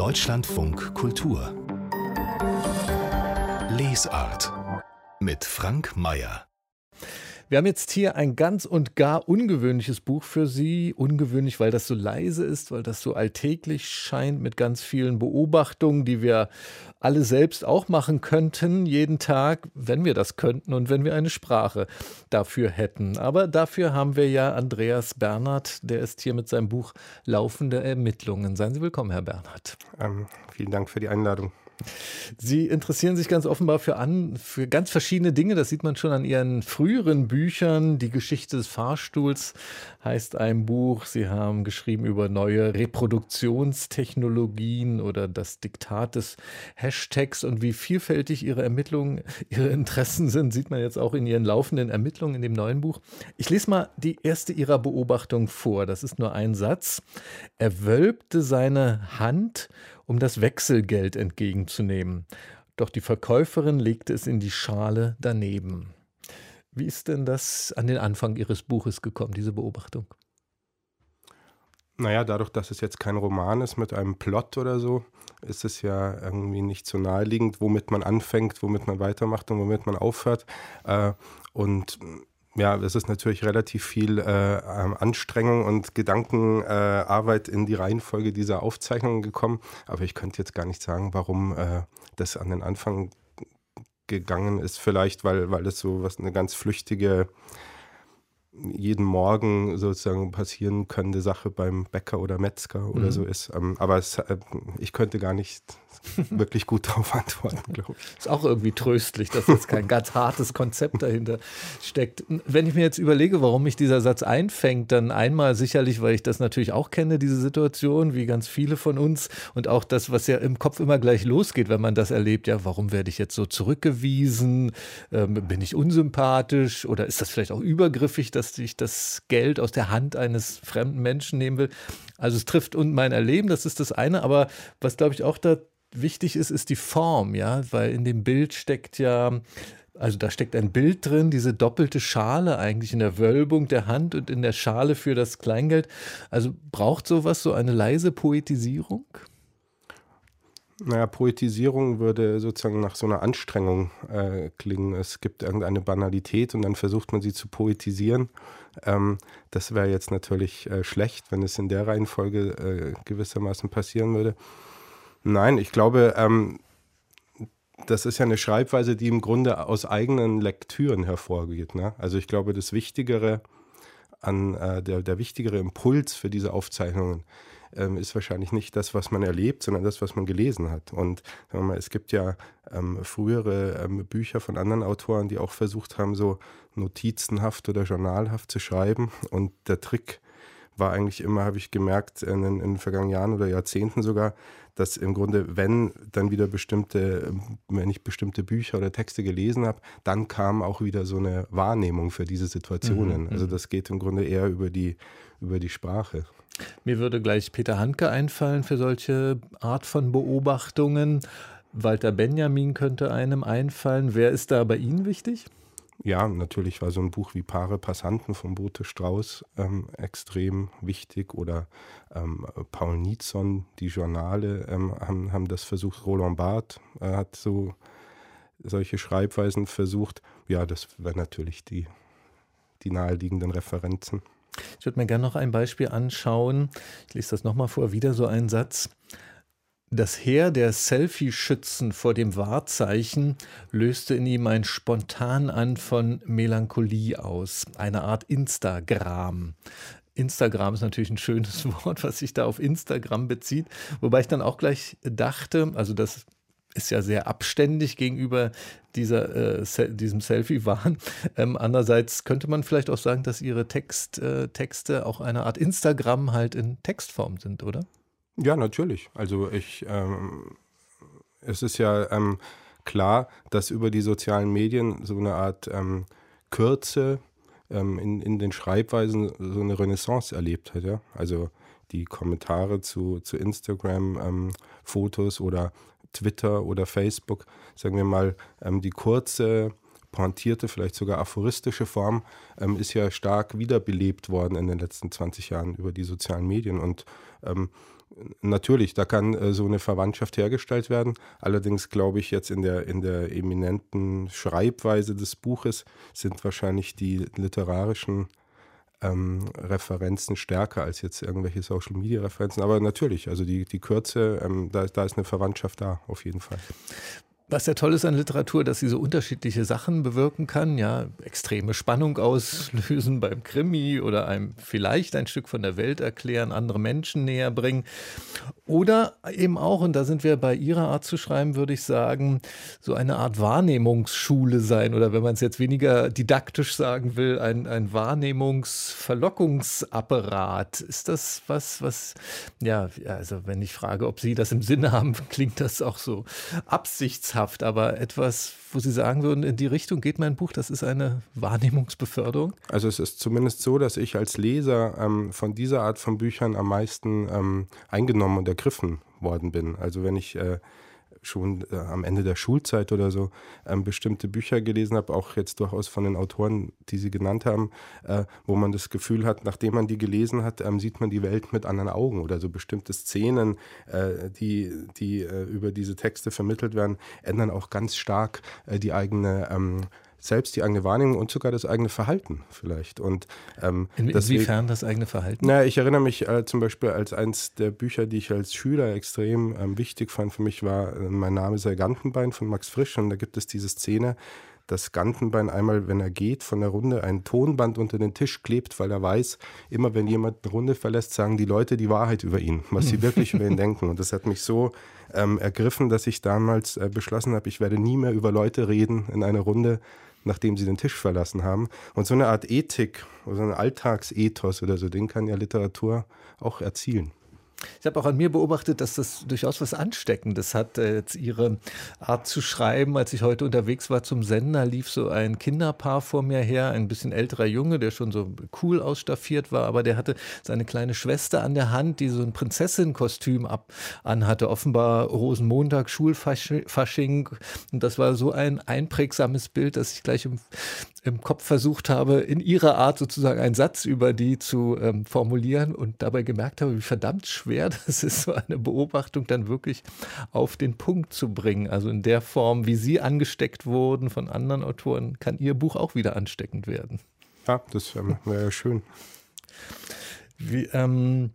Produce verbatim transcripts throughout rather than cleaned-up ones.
Deutschlandfunk Kultur Lesart mit Frank Mayer. Wir haben jetzt hier ein ganz und gar ungewöhnliches Buch für Sie. Ungewöhnlich, weil das so leise ist, weil das so alltäglich scheint mit ganz vielen Beobachtungen, die wir alle selbst auch machen könnten, jeden Tag, wenn wir das könnten und wenn wir eine Sprache dafür hätten. Aber dafür haben wir ja Andreas Bernhard, der ist hier mit seinem Buch Laufende Ermittlungen. Seien Sie willkommen, Herr Bernhard. Ähm, vielen Dank für die Einladung. Sie interessieren sich ganz offenbar für, an, für ganz verschiedene Dinge. Das sieht man schon an Ihren früheren Büchern. Die Geschichte des Fahrstuhls heißt ein Buch. Sie haben geschrieben über neue Reproduktionstechnologien oder das Diktat des Hashtags. Und wie vielfältig Ihre Ermittlungen, Ihre Interessen sind, sieht man jetzt auch in Ihren laufenden Ermittlungen in dem neuen Buch. Ich lese mal die erste Ihrer Beobachtungen vor. Das ist nur ein Satz. Er wölbte seine Hand, um das Wechselgeld entgegenzunehmen. Doch die Verkäuferin legte es in die Schale daneben. Wie ist denn das an den Anfang Ihres Buches gekommen, diese Beobachtung? Naja, dadurch, dass es jetzt kein Roman ist mit einem Plot oder so, ist es ja irgendwie nicht so naheliegend, womit man anfängt, womit man weitermacht und womit man aufhört. Äh, und ja, es ist natürlich relativ viel äh, Anstrengung und Gedankenarbeit äh, in die Reihenfolge dieser Aufzeichnungen gekommen. Aber ich könnte jetzt gar nicht sagen, warum äh, das an den Anfang gegangen ist. Vielleicht, weil, weil es so was eine ganz flüchtige, jeden Morgen sozusagen passieren könnte Sache beim Bäcker oder Metzger oder mhm. so ist. Ähm, aber es, äh, ich könnte gar nicht wirklich gut darauf antworten, glaube ich. Ist auch irgendwie tröstlich, dass jetzt kein ganz hartes Konzept dahinter steckt. Wenn ich mir jetzt überlege, warum mich dieser Satz einfängt, dann einmal sicherlich, weil ich das natürlich auch kenne, diese Situation, wie ganz viele von uns und auch das, was ja im Kopf immer gleich losgeht, wenn man das erlebt, ja, warum werde ich jetzt so zurückgewiesen? Ähm, bin ich unsympathisch oder ist das vielleicht auch übergriffig, dass ich das Geld aus der Hand eines fremden Menschen nehmen will? Also es trifft und mein Erleben, das ist das eine, aber was glaube ich auch da wichtig ist, ist die Form, ja, weil in dem Bild steckt ja, also da steckt ein Bild drin, diese doppelte Schale eigentlich in der Wölbung der Hand und in der Schale für das Kleingeld. Also braucht sowas so eine leise Poetisierung? Naja, Poetisierung würde sozusagen nach so einer Anstrengung äh, klingen. Es gibt irgendeine Banalität und dann versucht man sie zu poetisieren. Ähm, das wäre jetzt natürlich äh, schlecht, wenn es in der Reihenfolge äh, gewissermaßen passieren würde. Nein, ich glaube, ähm, das ist ja eine Schreibweise, die im Grunde aus eigenen Lektüren hervorgeht. Ne? Also ich glaube, das Wichtigere an äh, der, der wichtigere Impuls für diese Aufzeichnungen ähm, ist wahrscheinlich nicht das, was man erlebt, sondern das, was man gelesen hat. Und sagen wir mal, es gibt ja ähm, frühere ähm, Bücher von anderen Autoren, die auch versucht haben, so notizenhaft oder journalhaft zu schreiben. Und der Trick war eigentlich immer, habe ich gemerkt, in, in den vergangenen Jahren oder Jahrzehnten sogar, dass im Grunde, wenn dann wieder bestimmte, wenn ich bestimmte Bücher oder Texte gelesen habe, dann kam auch wieder so eine Wahrnehmung für diese Situationen. Mhm, also das geht im Grunde eher über die, über die Sprache. Mir würde gleich Peter Handke einfallen für solche Art von Beobachtungen. Walter Benjamin könnte einem einfallen. Wer ist da bei Ihnen wichtig? Ja, natürlich war so ein Buch wie Paare Passanten von Bote Strauß ähm, extrem wichtig oder ähm, Paul Nizon, die Journale ähm, haben, haben das versucht. Roland Barthes äh, hat so solche Schreibweisen versucht. Ja, das wären natürlich die, die naheliegenden Referenzen. Ich würde mir gerne noch ein Beispiel anschauen. Ich lese das nochmal vor, wieder so ein Satz. Das Heer der Selfie-Schützen vor dem Wahrzeichen löste in ihm ein Spontan-an von Melancholie aus, eine Art Instagram. Instagram ist natürlich ein schönes Wort, was sich da auf Instagram bezieht, wobei ich dann auch gleich dachte, also das ist ja sehr abständig gegenüber dieser, äh, se- diesem Selfie-Wahn. Ähm, andererseits könnte man vielleicht auch sagen, dass Ihre Text, äh, Texte auch eine Art Instagram halt in Textform sind, oder? Ja, natürlich. Also ich, ähm, es ist ja ähm, klar, dass über die sozialen Medien so eine Art ähm, Kürze ähm, in, in den Schreibweisen so eine Renaissance erlebt hat. Ja? Also die Kommentare zu, zu Instagram-Fotos ähm, oder Twitter oder Facebook, sagen wir mal, ähm, die kurze, pointierte, vielleicht sogar aphoristische Form ähm, ist ja stark wiederbelebt worden in den letzten zwanzig Jahren über die sozialen Medien. Und ähm, Natürlich, da kann äh, so eine Verwandtschaft hergestellt werden. Allerdings glaube ich jetzt in der, in der eminenten Schreibweise des Buches sind wahrscheinlich die literarischen ähm, Referenzen stärker als jetzt irgendwelche Social-Media-Referenzen. Aber natürlich, also die, die Kürze, ähm, da, da ist eine Verwandtschaft da, auf jeden Fall. Was ja toll ist an Literatur, dass sie so unterschiedliche Sachen bewirken kann, ja, extreme Spannung auslösen beim Krimi oder einem vielleicht ein Stück von der Welt erklären, andere Menschen näher bringen. Oder eben auch, und da sind wir bei Ihrer Art zu schreiben, würde ich sagen, so eine Art Wahrnehmungsschule sein oder wenn man es jetzt weniger didaktisch sagen will, ein, ein Wahrnehmungsverlockungsapparat. Ist das was, was, ja, also wenn ich frage, ob Sie das im Sinne haben, klingt das auch so absichtshaft. Aber etwas, wo Sie sagen würden, in die Richtung geht mein Buch, das ist eine Wahrnehmungsbeförderung? Also es ist zumindest so, dass ich als Leser ähm, von dieser Art von Büchern am meisten ähm, eingenommen und ergriffen worden bin. Also wenn ich äh, schon äh, am Ende der Schulzeit oder so ähm, bestimmte Bücher gelesen habe, auch jetzt durchaus von den Autoren, die Sie genannt haben, äh, wo man das Gefühl hat, nachdem man die gelesen hat, ähm, sieht man die Welt mit anderen Augen oder so bestimmte Szenen, äh, die, die äh, über diese Texte vermittelt werden, ändern auch ganz stark äh, die eigene ähm, selbst die eigene Wahrnehmung und sogar das eigene Verhalten vielleicht. Und, ähm, In, deswegen, inwiefern das eigene Verhalten? Na, ich erinnere mich äh, zum Beispiel als eins der Bücher, die ich als Schüler extrem ähm, wichtig fand für mich, war äh, Mein Name sei Gantenbein von Max Frisch. Und da gibt es diese Szene, dass Gantenbein einmal, wenn er geht von der Runde, ein Tonband unter den Tisch klebt, weil er weiß, immer wenn jemand eine Runde verlässt, sagen die Leute die Wahrheit über ihn, was sie wirklich über ihn denken. Und das hat mich so ähm, ergriffen, dass ich damals äh, beschlossen habe, ich werde nie mehr über Leute reden in einer Runde, nachdem sie den Tisch verlassen haben. Und so eine Art Ethik, so ein Alltagsethos oder so, den kann ja Literatur auch erzielen. Ich habe auch an mir beobachtet, dass das durchaus was Ansteckendes hat, äh, jetzt Ihre Art zu schreiben. Als ich heute unterwegs war zum Sender, lief so ein Kinderpaar vor mir her, ein bisschen älterer Junge, der schon so cool ausstaffiert war, aber der hatte seine kleine Schwester an der Hand, die so ein Prinzessin-Kostüm ab anhatte, offenbar Rosenmontag, Schulfasching. Und das war so ein einprägsames Bild, dass ich gleich im, im Kopf versucht habe, in ihrer Art sozusagen einen Satz über die zu ähm, formulieren und dabei gemerkt habe, wie verdammt schwer das ist, so eine Beobachtung dann wirklich auf den Punkt zu bringen. Also in der Form, wie Sie angesteckt wurden von anderen Autoren, kann Ihr Buch auch wieder ansteckend werden. Ja, das ähm, wäre ja schön. Wie, ähm,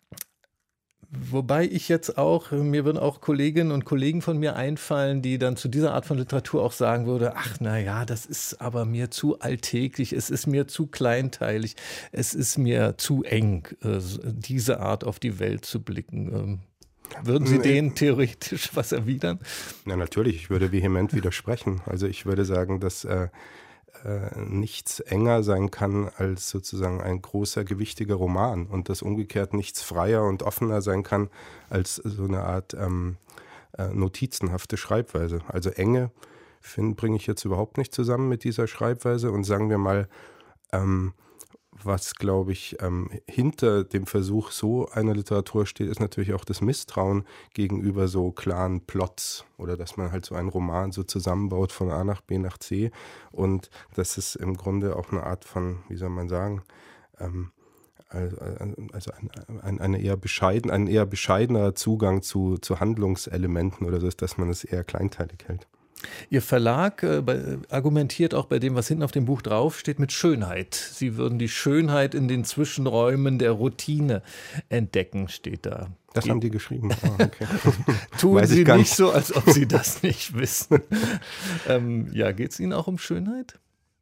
Wobei ich jetzt auch, mir würden auch Kolleginnen und Kollegen von mir einfallen, die dann zu dieser Art von Literatur auch sagen würde, ach na ja, das ist aber mir zu alltäglich, es ist mir zu kleinteilig, es ist mir zu eng, diese Art auf die Welt zu blicken. Würden Sie denen theoretisch was erwidern? Na natürlich, ich würde vehement widersprechen. Also ich würde sagen, dass äh, äh, nichts enger sein kann als sozusagen ein großer, gewichtiger Roman und dass umgekehrt nichts freier und offener sein kann als so eine Art ähm, äh, notizenhafte Schreibweise. Also Enge bringe ich jetzt überhaupt nicht zusammen mit dieser Schreibweise und sagen wir mal, ähm, was, glaube ich, ähm, hinter dem Versuch so einer Literatur steht, ist natürlich auch das Misstrauen gegenüber so klaren Plots oder dass man halt so einen Roman so zusammenbaut von A nach B nach C und das ist im Grunde auch eine Art von, wie soll man sagen, ähm, also ein, ein, eine eher bescheiden, ein eher bescheidener Zugang zu, zu Handlungselementen oder so ist, dass man es eher kleinteilig hält. Ihr Verlag äh, bei, argumentiert auch bei dem, was hinten auf dem Buch draufsteht, mit Schönheit. Sie würden die Schönheit in den Zwischenräumen der Routine entdecken, steht da. Das Ge- haben die geschrieben. Oh, okay. Tun Sie nicht, nicht so, als ob Sie das nicht wissen. ähm, ja, geht es Ihnen auch um Schönheit?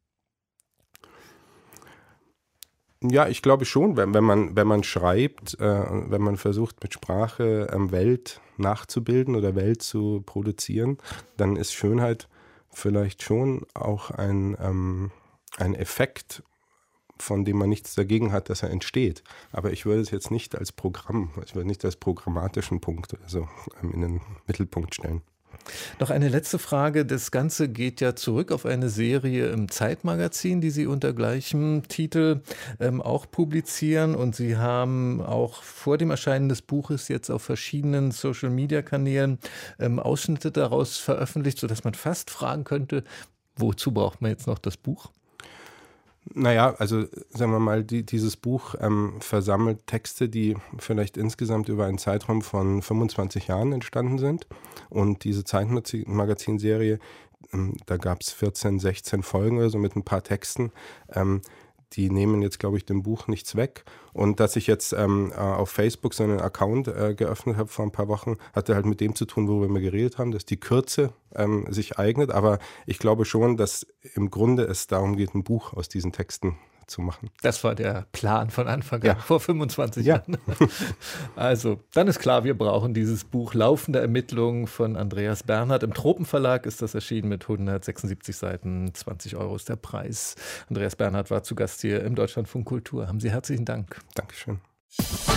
Ja, ich glaube schon, wenn, wenn, man, wenn man schreibt, äh, wenn man versucht mit Sprache ähm, Welt nachzubilden oder Welt zu produzieren, dann ist Schönheit vielleicht schon auch ein, ähm, ein Effekt, von dem man nichts dagegen hat, dass er entsteht. Aber ich würde es jetzt nicht als Programm, ich würde nicht als programmatischen Punkt oder so ähm, in den Mittelpunkt stellen. Noch eine letzte Frage. Das Ganze geht ja zurück auf eine Serie im Zeitmagazin, die Sie unter gleichem Titel ähm, auch publizieren. Und Sie haben auch vor dem Erscheinen des Buches jetzt auf verschiedenen Social-Media-Kanälen ähm, Ausschnitte daraus veröffentlicht, sodass man fast fragen könnte, wozu braucht man jetzt noch das Buch? Naja, also sagen wir mal, die, dieses Buch ähm, versammelt Texte, die vielleicht insgesamt über einen Zeitraum von fünfundzwanzig Jahren entstanden sind. Und diese Zeitmagazin-Serie, ähm, da gab es vierzehn, sechzehn Folgen oder so mit ein paar Texten. Ähm, die nehmen jetzt, glaube ich, dem Buch nichts weg. Und dass ich jetzt ähm, auf Facebook so einen Account äh, geöffnet habe vor ein paar Wochen, hatte halt mit dem zu tun, worüber wir geredet haben, dass die Kürze ähm, sich eignet. Aber ich glaube schon, dass im Grunde es darum geht, ein Buch aus diesen Texten zu machen. Das war der Plan von Anfang an, Ja. vor fünfundzwanzig Ja. Jahren. Also, dann ist klar, wir brauchen dieses Buch Laufende Ermittlungen von Andreas Bernhard. Im Tropenverlag ist das erschienen mit hundertsechsundsiebzig Seiten, zwanzig Euro ist der Preis. Andreas Bernhard war zu Gast hier im Deutschlandfunk Kultur. Haben Sie herzlichen Dank. Dankeschön.